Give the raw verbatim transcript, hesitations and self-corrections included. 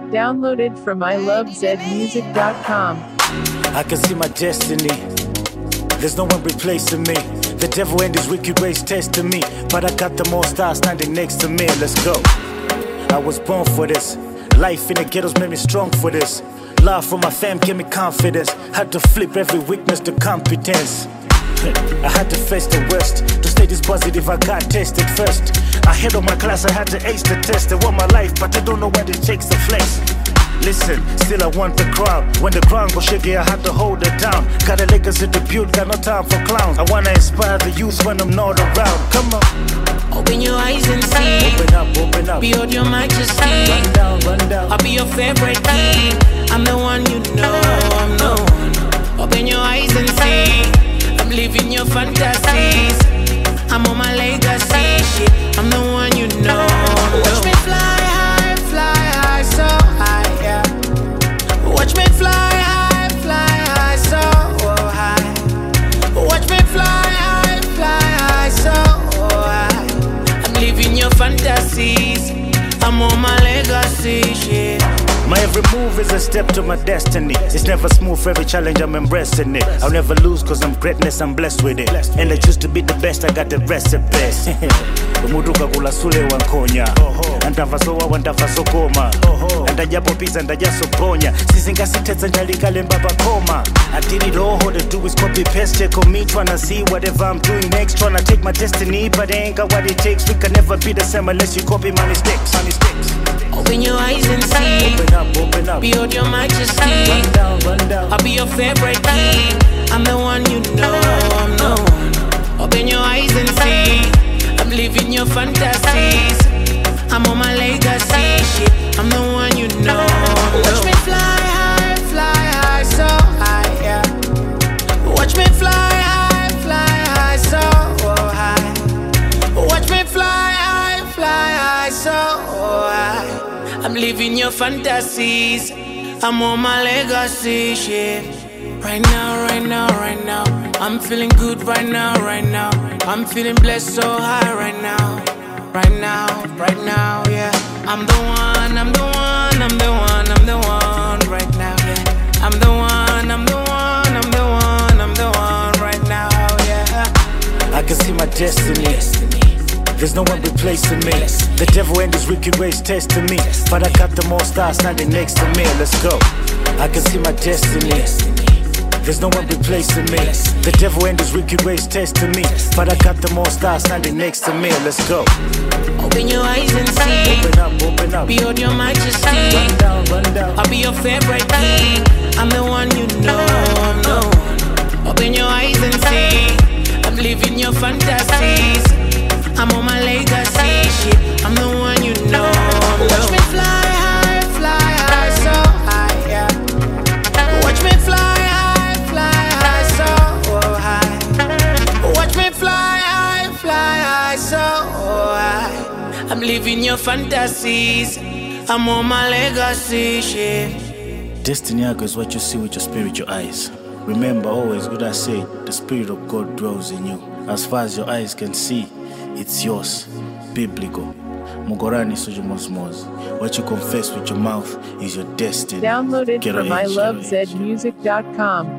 Downloaded from I love zed music dot com. I can see my destiny. There's no one replacing me. The devil and his wicked ways testing me, but I got the more stars standing next to me. Let's go. I was born for this. Life in the ghettos made me strong for this. Love from my fam gave me confidence. Had to flip every weakness to competence. I had to face the worst. To stay this positive, I got tested first. Ahead of my class, I had to ace the test. I want my life, but I don't know what it takes to flex. Listen, still I want the crowd. When the ground goes shaky, I had to hold it down. Got a legacy to build, got no time for clowns. I wanna inspire the youth when I'm not around. Come on. Open your eyes and see. Open up, open up. Behold your majesty. Run down, run down. I'll be your favorite king. I'm the one you know, I'm the one. Open your eyes and see. I'm living your fantasies. I'm on my legacy shit. I'm the one you know. Watch me fly high, fly high, so high, yeah. Watch me fly high, fly high, so high. Watch me fly high, fly high, so high. I'm living your fantasies. I'm on my legacy shit. My every move is a step to my destiny. It's never smooth, for every challenge I'm embracing it. I'll never lose cause I'm greatness, I'm blessed with it. And I choose to be the best, I got the recipe. Umuduka kula sule wankonya Andava sowa wandava sokoma Andajapo pizza ndajaso ponya Sizinga siteza njalika lemba bakoma I did it all, all they do is copy paste. Check on me, tryna see whatever I'm doing next. Tryna take my destiny, but they ain't got what it takes. We can never be the same unless you copy my mistakes, my mistakes. Open your eyes and see. Open up, open up. Behold your majesty. Run down, run down. I'll be your favorite king. I'm the one you know, I'm the one. Open your eyes and see. I'm living your fantasies. I'm on my legacy shit. I'm the one you know. Watch me fly high, fly high, so high, yeah. Watch me fly high, fly high, so high. Watch me fly high, fly high, so high. I'm living your fantasies. I'm on my legacy shit. Right now, right now, right now. I'm feeling good right now, right now. I'm feeling blessed so high right now. Right now, right now, yeah. I'm the one, I'm the one, I'm the one, I'm the one right now, yeah. I'm the one, I'm the one, I'm the one, I'm the one right now, yeah. I can see my destiny. There's no one replacing me. The devil and his wicked ways testing me, but I got the more stars standing next to me. Let's go. I can see my destiny. There's no one replacing me. The devil and his wicked ways testing me, but I got the more stars standing next to me. Let's go. Open your eyes and see. Open up, open up. Behold your majesty. Run down, run down. I'll be your favorite king. I'm the one you know, I'm the one. Open your eyes and see. I'm living your fantasies. I'm on my legacy shit. I'm the one you know. Watch me fly high, fly high, so high, yeah. Watch me fly high, fly high, so high. Watch me fly high, fly high, so high. I'm living your fantasies. I'm on my legacy shit. Destiny is what you see with your spiritual eyes. Remember always what I say, the Spirit of God dwells in you. As far as your eyes can see, it's yours. Biblical. Mugorani Sujumosmos. What you confess with your mouth is your destiny. Downloaded Get from on I edge, love get on zed edge. music dot com.